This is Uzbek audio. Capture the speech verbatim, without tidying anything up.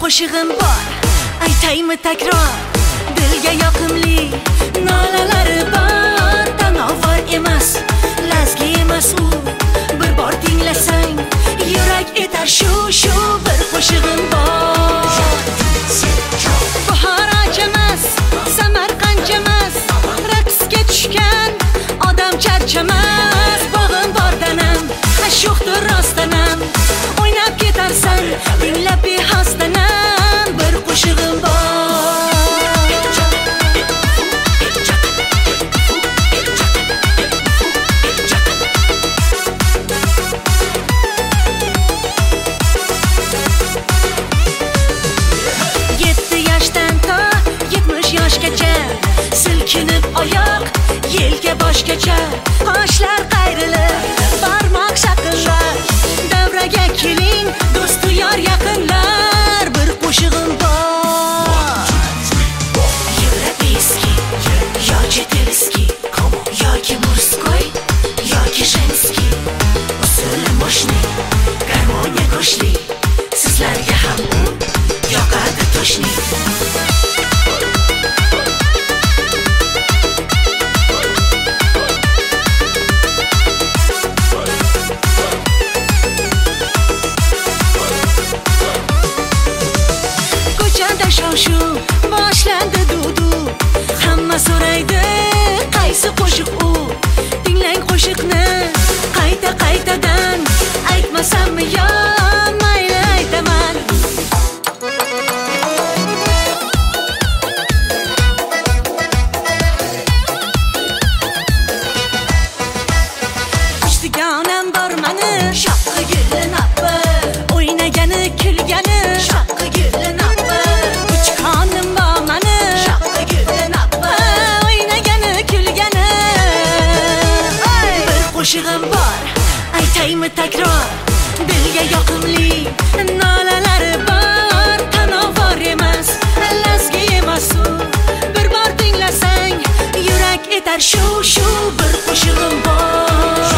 qo'shig'im bor, aytaymi takror, dilga yoqimli nolalari bor. Tanovar emas, lazgi emas u, bir bor tinglasang yurak etar shu shu. Bir qo'shig'im bor, bahor achamas, Samarqand emas, raqsga tushgan odam charchamas. Bog'im bor danam, ashuqdir rostdanam, o'ynab ketarsan tinglab behosdanam. Bir qo'shig'im bor, yetti yoshdan to yetmish yoshgacha silkinib oyoq yelka boshgacha, qoshlar qayrilib barmoq shaqillar, davraga keling do'stu yor yaqinlar. Bir qo'shig'im bor, европейский yoki telskiy yoki murskoy yoki женский, usuli moshniy, garmoniya go'shli, sizlarga ham u yoqadi toshni. Shov-shuv boshlandi dudu, hamma so'raydi qaysi qo'shiq u. Tinglang qo'shiqni qayta qaytadan, aytmasammi yo mayli aytaman. Ustiga onam bor mani, shoqqa gulin appi, o'ynagani kulgani shoqqa gulin appi. Qo'shig'im bor, aytaymi takror, dilga yoqimli nolalari bor. Tanovar emas, lazgi emas u, bir bor tinglasang yurak etar shu shu. Bir qo'shig'im bor.